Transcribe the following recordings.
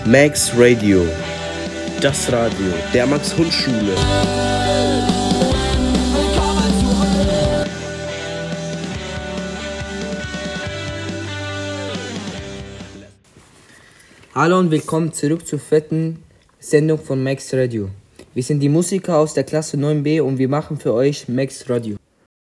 Max Radio, das Radio der Max-Hund-Schule. Hallo und willkommen zurück zur vierten Sendung von Max Radio. Wir sind die Musiker aus der Klasse 9b und wir machen für euch Max Radio.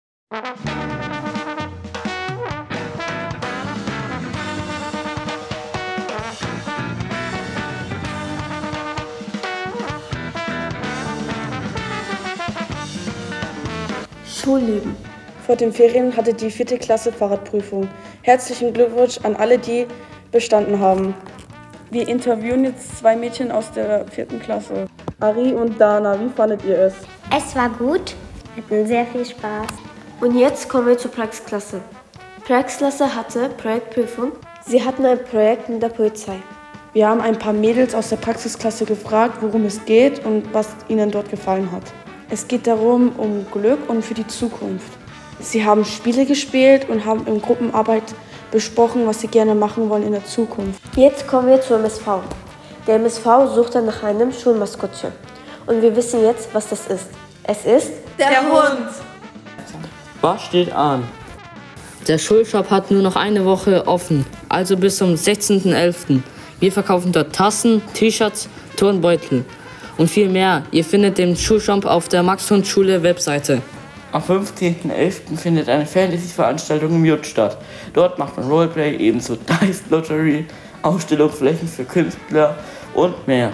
Schulleben. Vor den Ferien hatte die 4. Klasse Fahrradprüfung. Herzlichen Glückwunsch an alle, die bestanden haben. Wir interviewen jetzt 2 Mädchen aus der 4. Klasse. Ari und Dana, wie fandet ihr es? Es war gut, hatten sehr viel Spaß. Und jetzt kommen wir zur Praxisklasse. Praxisklasse hatte Projektprüfung. Sie hatten ein Projekt mit der Polizei. Wir haben ein paar Mädels aus der Praxisklasse gefragt, worum es geht und was ihnen dort gefallen hat. Es geht darum, um Glück und für die Zukunft. Sie haben Spiele gespielt und haben in Gruppenarbeit besprochen, was sie gerne machen wollen in der Zukunft. Jetzt kommen wir zur MSV. Der MSV suchte nach einem Schulmaskottchen. Und wir wissen jetzt, was das ist. Es ist der Hund. Was steht an? Der Schulshop hat nur noch eine Woche offen, also bis zum 16.11. Wir verkaufen dort Tassen, T-Shirts, Turnbeutel und viel mehr. Ihr findet den Schulshop auf der Max-Hund-Schule-Webseite. Am 15.11. findet eine Fantasy-Veranstaltung im Jut statt. Dort macht man Roleplay, ebenso Dice Lottery, Ausstellungsflächen für Künstler und mehr.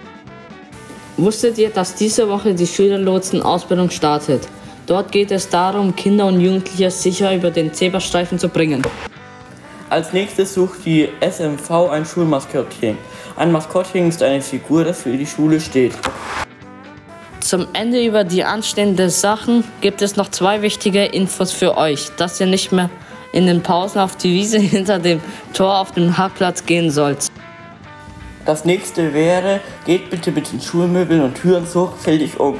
Wusstet ihr, dass diese Woche die Schülerlotsen-Ausbildung startet? Dort geht es darum, Kinder und Jugendliche sicher über den Zebrastreifen zu bringen. Als nächstes sucht die SMV ein Schulmaskottchen. Ein Maskottchen ist eine Figur, das für die Schule steht. Zum Ende über die anstehenden Sachen gibt es noch 2 wichtige Infos für euch, dass ihr nicht mehr in den Pausen auf die Wiese hinter dem Tor auf den Parkplatz gehen sollt. Das nächste wäre, geht bitte mit den Schulmöbeln und Türen sorgfältig um.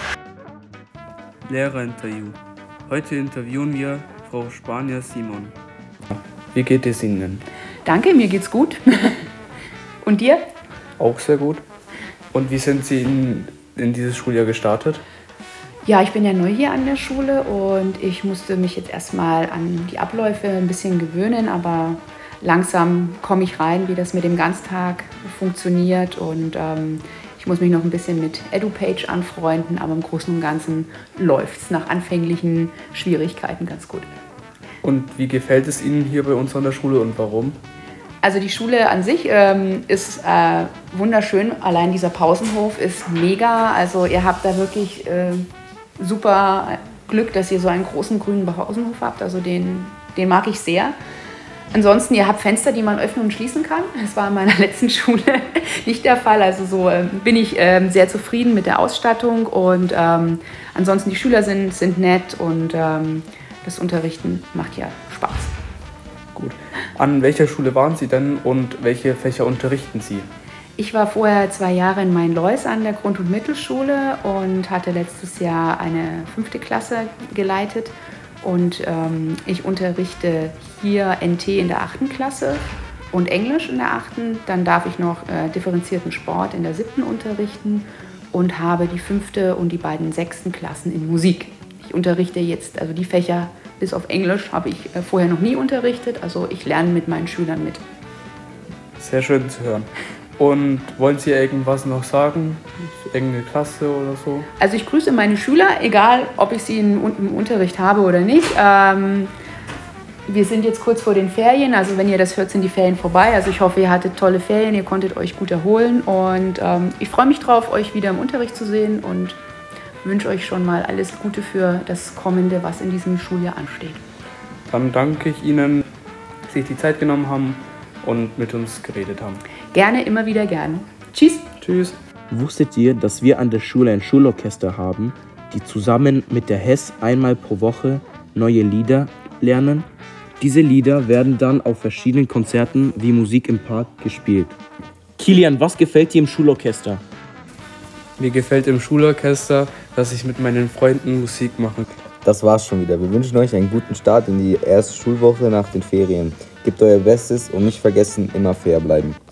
Lehrerinterview. Heute interviewen wir Frau Spanier-Simon. Wie geht es Ihnen? Danke, mir geht's gut. Und dir? Auch sehr gut. Und wie sind Sie in dieses Schuljahr gestartet? Ja, ich bin ja neu hier an der Schule und ich musste mich jetzt erstmal an die Abläufe ein bisschen gewöhnen, aber langsam komme ich rein, wie das mit dem Ganztag funktioniert und ich muss mich noch ein bisschen mit EduPage anfreunden, aber im Großen und Ganzen läuft es nach anfänglichen Schwierigkeiten ganz gut. Und wie gefällt es Ihnen hier bei uns an der Schule und warum? Also die Schule an sich ist wunderschön. Allein dieser Pausenhof ist mega. Also ihr habt da wirklich super Glück, dass ihr so einen großen grünen Pausenhof habt. Also den mag ich sehr. Ansonsten, ihr habt Fenster, die man öffnen und schließen kann. Das war in meiner letzten Schule nicht der Fall. Also so bin ich sehr zufrieden mit der Ausstattung. Und ansonsten, die Schüler sind nett und das Unterrichten macht ja Spaß. Gut. An welcher Schule waren Sie denn und welche Fächer unterrichten Sie? Ich war vorher 2 Jahre in Main-Lois an der Grund- und Mittelschule und hatte letztes Jahr eine 5. Klasse geleitet. Und ich unterrichte hier NT in der 8. Klasse und Englisch in der 8. Dann darf ich noch differenzierten Sport in der 7. unterrichten und habe die 5. und die beiden 6. Klassen in Musik. Ich unterrichte jetzt, also die Fächer bis auf Englisch habe ich vorher noch nie unterrichtet. Also ich lerne mit meinen Schülern mit. Sehr schön zu hören. Und wollen Sie irgendwas noch sagen? Irgendeine Klasse oder so? Also ich grüße meine Schüler, egal ob ich sie im Unterricht habe oder nicht. Wir sind jetzt kurz vor den Ferien, also wenn ihr das hört, sind die Ferien vorbei. Also ich hoffe, ihr hattet tolle Ferien, ihr konntet euch gut erholen. Und ich freue mich drauf, euch wieder im Unterricht zu sehen und wünsche euch schon mal alles Gute für das Kommende, was in diesem Schuljahr ansteht. Dann danke ich Ihnen, dass Sie sich die Zeit genommen haben und mit uns geredet haben. Gerne, immer wieder gerne. Tschüss. Tschüss. Wusstet ihr, dass wir an der Schule ein Schulorchester haben, die zusammen mit der HES einmal pro Woche neue Lieder lernen? Diese Lieder werden dann auf verschiedenen Konzerten wie Musik im Park gespielt. Kilian, was gefällt dir im Schulorchester? Mir gefällt im Schulorchester, dass ich mit meinen Freunden Musik mache. Das war's schon wieder. Wir wünschen euch einen guten Start in die erste Schulwoche nach den Ferien. Gebt euer Bestes und nicht vergessen, immer fair bleiben.